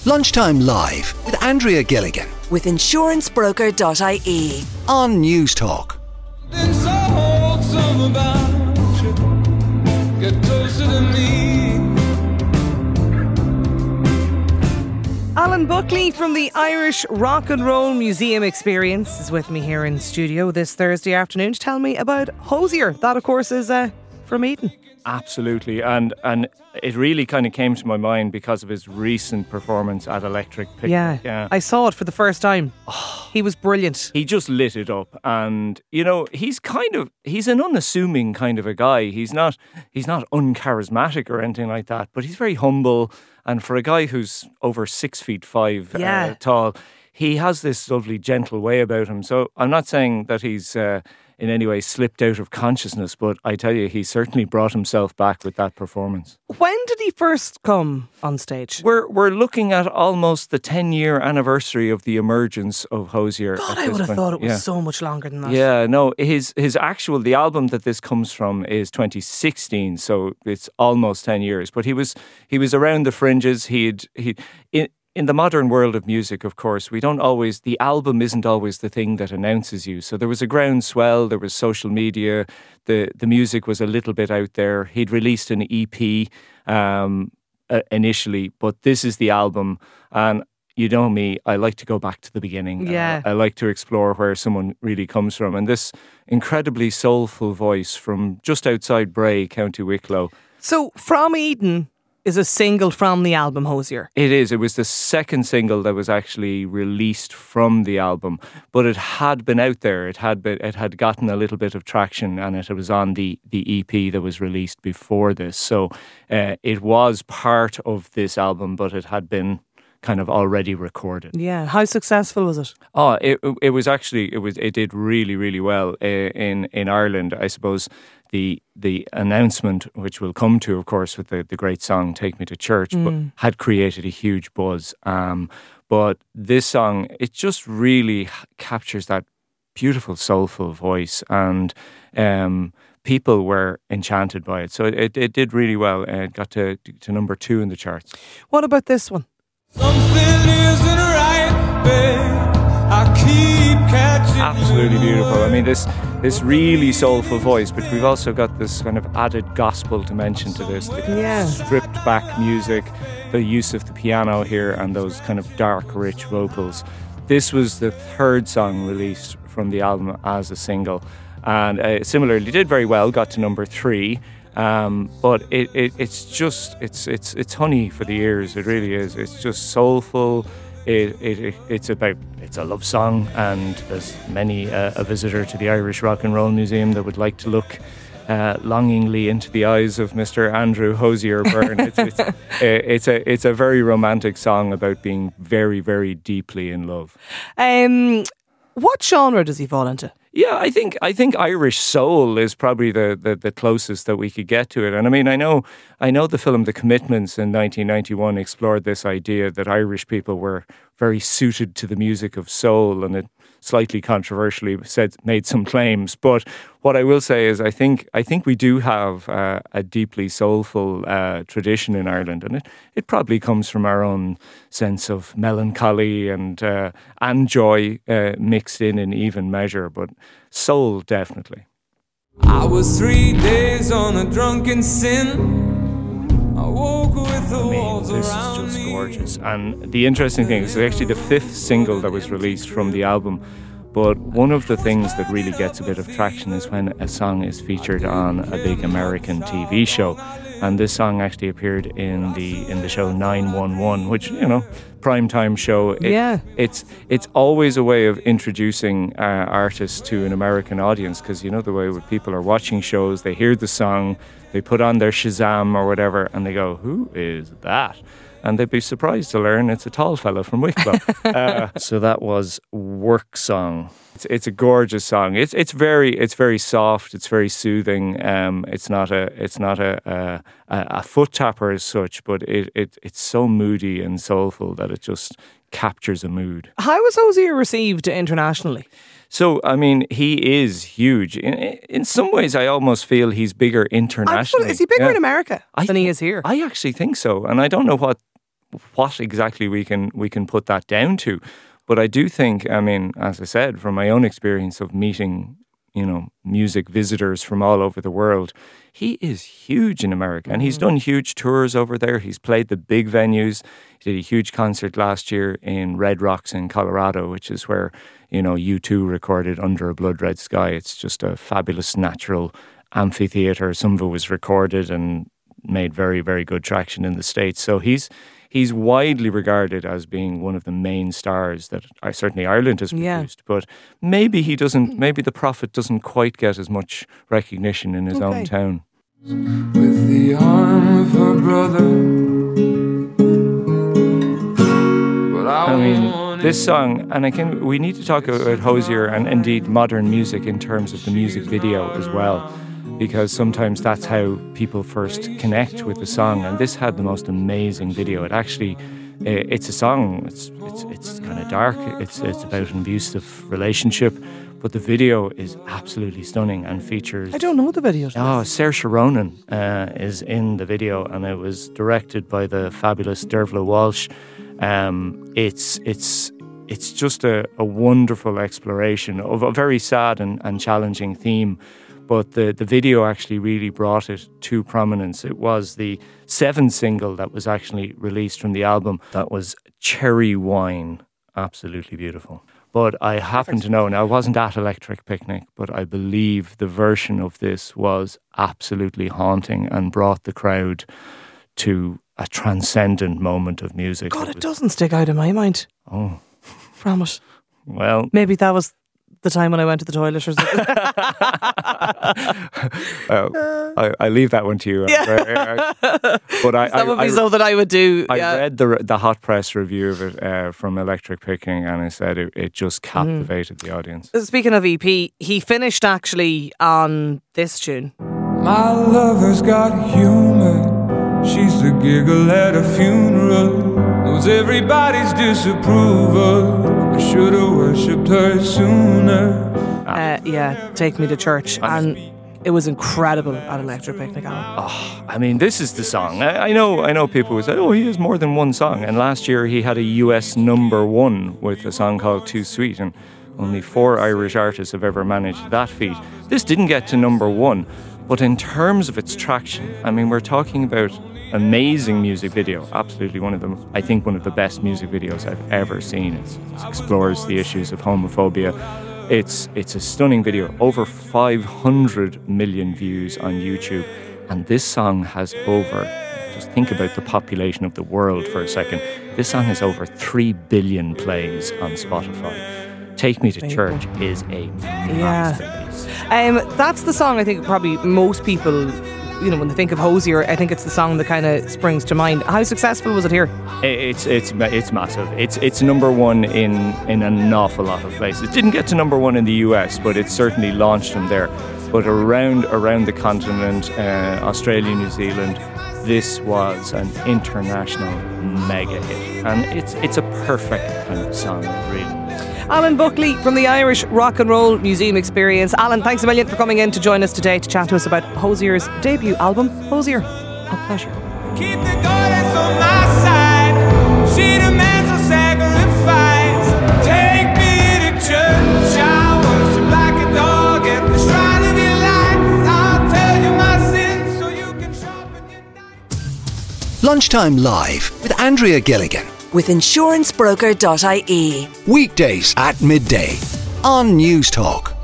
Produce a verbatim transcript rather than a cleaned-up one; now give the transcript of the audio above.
Lunchtime Live with Andrea Gilligan with insurance broker dot I E on News Talk. Alan Buckley from the Irish Rock and Roll Museum Experience is with me here in studio this Thursday afternoon to tell me about Hozier. That, of course, is uh, from Eden. Absolutely, and and it really kind of came to my mind because of his recent performance at Electric Picnic. Yeah, yeah. I saw it for the first time. Oh, he was brilliant. He just lit it up, and you know, he's kind of he's an unassuming kind of a guy. He's not he's not uncharismatic or anything like that, but he's very humble. And for a guy who's over six feet five yeah. uh, tall, he has this lovely, gentle way about him. So I'm not saying that he's uh, in any way slipped out of consciousness, but I tell you, he certainly brought himself back with that performance. When did he first come on stage? We're we're looking at almost the ten-year anniversary of the emergence of Hozier. God, I would have point. thought it was yeah. so much longer than that. Yeah, no, his his actual, the album that this comes from is twenty sixteen, so it's almost ten years. But he was he was around the fringes. He'd he in. In the modern world of music, of course, we don't always, the album isn't always the thing that announces you. So there was a groundswell, there was social media, the, the music was a little bit out there. He'd released an E P um, uh, initially, but this is the album. And you know me, I like to go back to the beginning. Yeah. Uh, I like to explore where someone really comes from. And this incredibly soulful voice from just outside Bray, County Wicklow. So, From Eden is a single from the album Hozier. It is. It was the second single that was actually released from the album, but it had been out there. It had been, it had gotten a little bit of traction, and it was on the, the E P that was released before this. So uh, it was part of this album, but it had been kind of already recorded. Yeah. How successful was it? Oh, it it was actually it was it did really really well uh, in in Ireland. I suppose the the announcement, which we'll come to, of course, with the, the great song "Take Me to Church," mm. but had created a huge buzz. Um, but this song, it just really captures that beautiful, soulful voice, and um, people were enchanted by it. So it it, it did really well. Uh, it got to to number two in the charts. What about this one? Something isn't right, babe. I keep catching Absolutely beautiful. I mean, this this really soulful voice, but we've also got this kind of added gospel dimension to this. The kind yeah. of stripped back music, the use of the piano here, and those kind of dark, rich vocals. This was the third song released from the album as a single, and uh, similarly did very well. Got to number three. Um, but it, it, it's just, it's it's it's honey for the ears, it really is. It's just soulful, it, it, it's about, it's a love song, and there's many uh, a visitor to the Irish Rock and Roll Museum that would like to look uh, longingly into the eyes of Mister Andrew Hozier Byrne. It's, it's, it's, a, it's a very romantic song about being very, very deeply in love. Um, what genre does he fall into? Yeah, I think I think Irish soul is probably the, the, the closest that we could get to it. And I mean, I know I know the film The Commitments in nineteen ninety-one explored this idea that Irish people were very suited to the music of soul, and it slightly controversially said made some claims. But what I will say is I think I think we do have uh, a deeply soulful uh, tradition in Ireland, and it, it probably comes from our own sense of melancholy and uh, and joy uh, mixed in in even measure, but soul definitely. I was three days on a drunken sin. I woke with the I mean, walls this around is just me. gorgeous. And the interesting thing is it's actually the fifth single that was released from the album. But one of the things that really gets a bit of traction is when a song is featured on a big American T V show. And this song actually appeared in the in the show nine one one, which, you know, primetime show. It, yeah. It's it's always a way of introducing uh, artists to an American audience, because, you know, the way when people are watching shows, they hear the song, they put on their Shazam or whatever, and they go, who is that? And they'd be surprised to learn it's a tall fella from Wicklow. uh, so that was Work Song. It's, it's a gorgeous song. It's it's very it's very soft. It's very soothing. Um, it's not a it's not a a, a foot tapper as such, but it, it it's so moody and soulful that it just captures a mood. How was Hozier received internationally? So, I mean, he is huge. In, in some ways, I almost feel he's bigger internationally. Is he bigger yeah. in America I than th- he is here? I actually think so. And I don't know what what exactly we can we can put that down to. But I do think, I mean, as I said, from my own experience of meeting, you know, music visitors from all over the world, he is huge in America, and he's done huge tours over there. He's played the big venues. He did a huge concert last year in Red Rocks in Colorado, which is where, you know, U two recorded Under a Blood Red Sky. It's just a fabulous natural amphitheater. Some of it was recorded and made very, very good traction in the States. So he's he's widely regarded as being one of the main stars that uh, certainly Ireland has produced. Yeah. But maybe he doesn't, maybe the prophet doesn't quite get as much recognition in his okay. own town. With the arm of her brother. But I, I mean, this song, and I can, we need to talk about Hozier and indeed modern music in terms of the music video as well, because sometimes that's how people first connect with the song. And this had the most amazing video. It actually, it's a song, it's it's it's kind of dark, it's it's about an abusive relationship, but the video is absolutely stunning and features... I don't know the video. Oh, Saoirse Ronan uh, is in the video, and it was directed by the fabulous Dervla Walsh. Um, it's it's it's just a, a wonderful exploration of a very sad and, and challenging theme. But the, the video actually really brought it to prominence. It was the seventh single that was actually released from the album. That was Cherry Wine. Absolutely beautiful. But I happen to know, now I wasn't at Electric Picnic, but I believe the version of this was absolutely haunting and brought the crowd to a transcendent moment of music. God, it, it doesn't stick out in my mind. Oh. From it. Well. Maybe that was the time when I went to the toilet or something. well, I, I leave that one to you. Yeah. But I, that would be I, something I would do. I yeah. read the the hot press review of it uh, from Electric Picnic, and I said it, it just captivated mm. the audience. Speaking of E P, he finished actually on this tune. My lover's got humor. She's the giggle at a funeral. Knows everybody's disapproval. I should have worshipped her sooner. Uh, yeah, Take Me to Church. And it was incredible at Electric Picnic. Oh, I mean, this is the song. I, I know I know people would say, oh, he has more than one song. And last year he had a U S number one with a song called Too Sweet. And only four Irish artists have ever managed that feat. This didn't get to number one. But in terms of its traction, I mean, we're talking about amazing music video. Absolutely one of them, I think one of the best music videos I've ever seen. It's, it explores the issues of homophobia. It's it's a stunning video. Over five hundred million views on YouTube. And this song has over, just think about the population of the world for a second. This song has over three billion plays on Spotify. Take Me to Church is a masterpiece. Yeah. Um, that's the song I think probably most people, you know, when they think of Hozier, I think it's the song that kind of springs to mind. How successful was it here? It's it's it's massive. It's it's number one in, in an awful lot of places. It didn't get to number one in the U S, but it certainly launched them there. But around around the continent, uh, Australia, New Zealand, this was an international mega hit, and it's it's a perfect kind of song, really. Alan Buckley from the Irish Rock and Roll Museum Experience. Alan, thanks a million for coming in to join us today to chat to us about Hozier's debut album, Hozier. A pleasure. Keep the goddess on my side. She demands a sacrifice. Take me to church. I worship like a dog at the shrine of your light. I'll tell you my sins so you can sharpen your knife. Lunchtime Live with Andrea Gilligan. With insurance broker dot I E. Weekdays at midday on News Talk.